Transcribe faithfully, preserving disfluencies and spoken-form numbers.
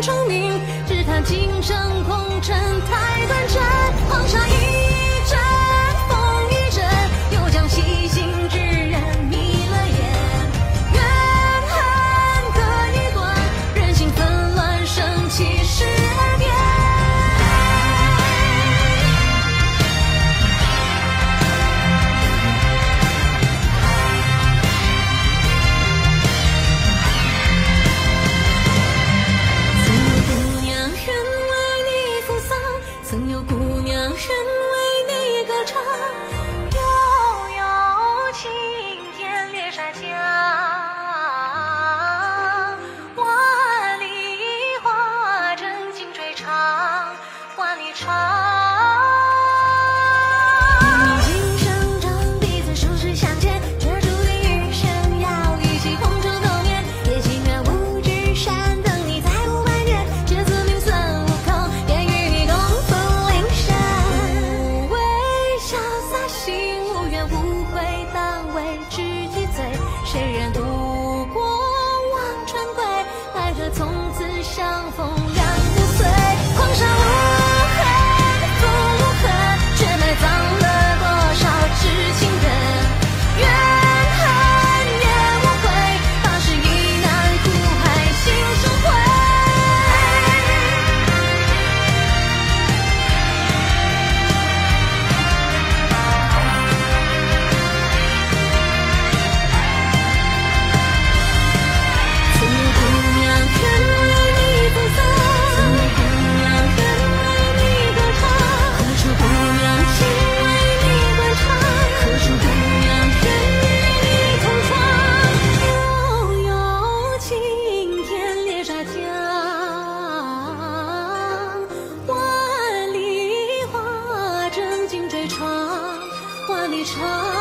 成名，只叹今生红尘太短暂。黄沙一阵，风一阵，又将细心之人迷了眼。怨恨各一端，人心纷乱，生气时而变。曾有姑娘愿为你歌唱，悠悠晴天猎杀江，万里花针尽追长，万里长。今生长，彼此数十相见，却注定余生要一起同城斗眠。也情愿五指山等你再五百年，这次名孙悟空便与你共赴。心无怨无悔，当为知己醉。谁人渡过忘川归？奈何从此相逢两不随。黄沙无痕，风无痕，却埋葬了多少知情人。怨恨也无悔，发誓一难苦海心生悔。万里花针尽追长，万里长。